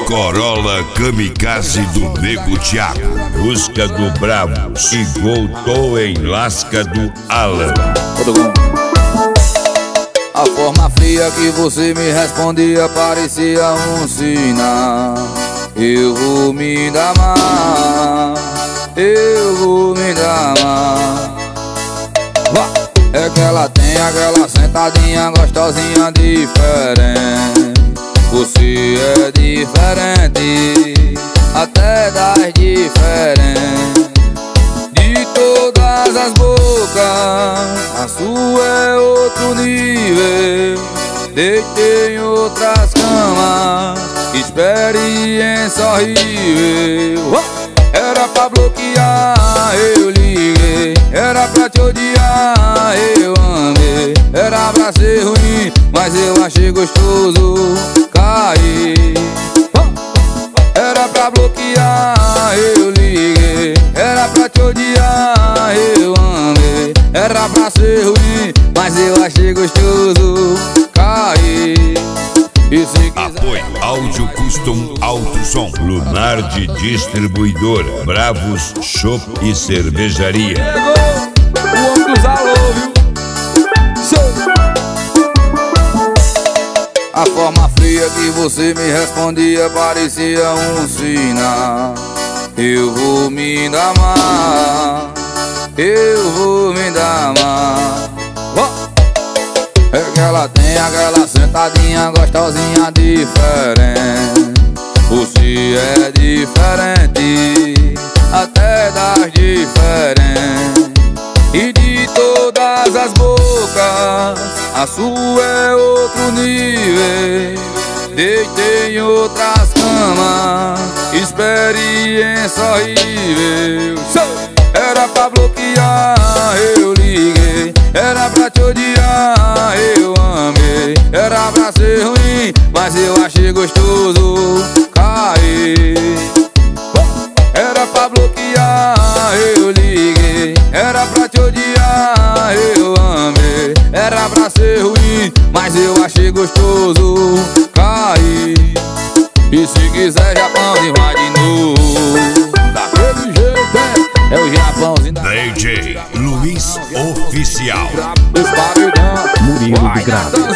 Corolla Kamikaze do Nego Thiago, busca do Bravos e voltou em lasca do Alan. A forma fria que você me respondia parecia um sinal. Eu vou me dar mal, eu vou me dar mal. É que ela tem aquela sentadinha gostosinha diferente. Você é diferente, até das diferentes. De todas as bocas, a sua é outro nível. Deitei em outras camas, experiência horrível. Era pra bloquear, eu liguei. Era pra te odiar, eu amei. Era pra ser ruim, mas eu achei gostoso cair. Era pra bloquear, eu liguei. Era pra te odiar, eu amei. Era pra ser ruim, mas eu achei gostoso cair. Apoio Áudio Custom Alto Som, Lunar de Distribuidora, Bravos Shop e Cervejaria. O homem dos alô, viu? A forma fria que você me respondia parecia um sinal. Eu vou me dar mal, eu vou me dar mal. É que ela tem aquela sentadinha gostosinha diferente. Você é diferente, até das diferentes. E de todas as bocas, a sua é outro nível. Deitei em outras camas, experiência horrível. Era pra bloquear, eu liguei. Era pra te odiar, eu amei. Era pra ser ruim, mas eu achei gostoso cair. Era pra bloquear, eu liguei. Era pra te odiar, eu amei. Era pra ser ruim, mas eu achei gostoso cair. E se quiser Japão, vai de novo. Daquele jeito é o Japãozinho da DJ Luiz Oficial. Os paredão, Murilo do Grave.